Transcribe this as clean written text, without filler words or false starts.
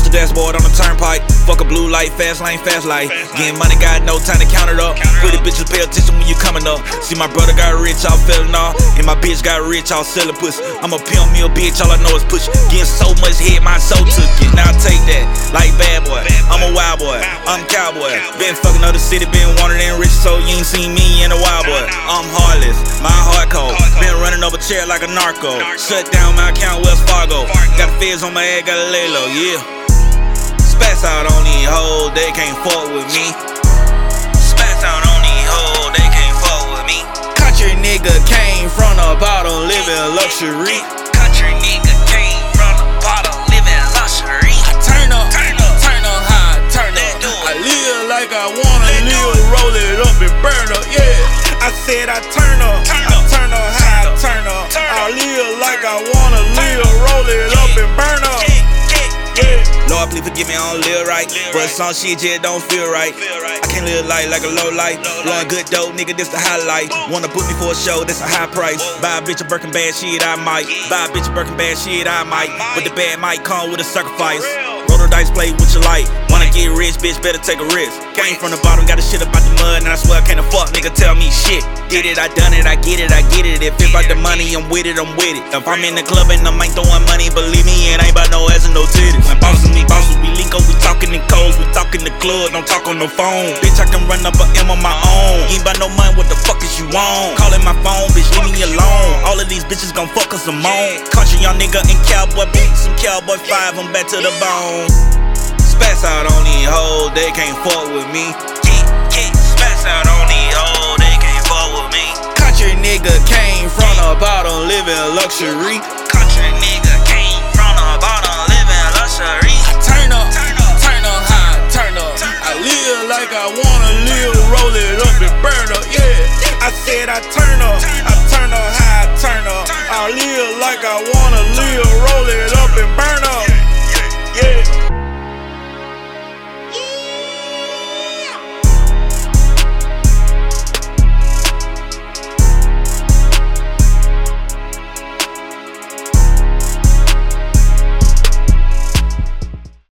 the dashboard on the turnpike. Fuck a blue light, fast lane, fast life. Getting money, got no time to count it up. Pretty bitches pay attention when you coming up. See my brother got rich, all feeling all. And my bitch got rich, all selling pussy. I'm a pimp, me a bitch, all I know is push. Getting so much head, my soul took it. Now take that, like bad boy. I'm a wild boy, I'm a cowboy. Been fucking up the city, been wanted and rich, so you ain't seen me in a wild boy. I'm heartless, my heart cold. Been running over chair like a narco. Shut down my account, Wells Fargo. Got the feds on my head, gotta lay low, yeah. Spats out on these hoes, they can't fuck with me. Spats out on these hoes, they can't fuck with me. Country nigga came from the bottom, living luxury. Country nigga came from the bottom, living luxury. I turn up high, turn up. I live like I wanna live, roll it up and burn up, yeah. I said I turn up high, turn up. I live like I wanna live, roll it up and burn up. Lord, please forgive me, I don't live right. But some shit just don't feel right. I can't live life like a low life. Blowing good dope, nigga, this the highlight. Wanna book me for a show, that's a high price. Buy a bitch a Birkin bad shit, I might. Buy a bitch a Birkin bad shit, I might. But the bad might come with a sacrifice. Roll the dice, play what you like. Wanna get rich, bitch, better take a risk. Came from the bottom, got the shit up out the mud, and I swear I can't afford nigga tell me shit. Did it, I done it, I get it, I get it. If it's about the money, I'm with it, I'm with it. If I'm in the club and I ain't throwing money, believe me, it ain't about no ass and no titties. When bosses, we link up, we talking in codes, we talking the club, don't talk on the phone. Bitch, I can run up a M on my own. You ain't about no money, what the fuck is you on? Calling my phone, bitch, leave me alone. All of these bitches gon' fuck us some more. Country young nigga in cowboy boots, some cowboy 5, I'm back to the bone. Spats out on these hoes, they can't fuck with me. Spats out on these hoes, they can't fuck with me. Country nigga came from the bottom, living luxury. Country nigga came from the bottom, living luxury. I turn up high, turn up. I live like I wanna live, roll it up and burn up, yeah. I said I turn up high, turn up. I live like I wanna live, roll it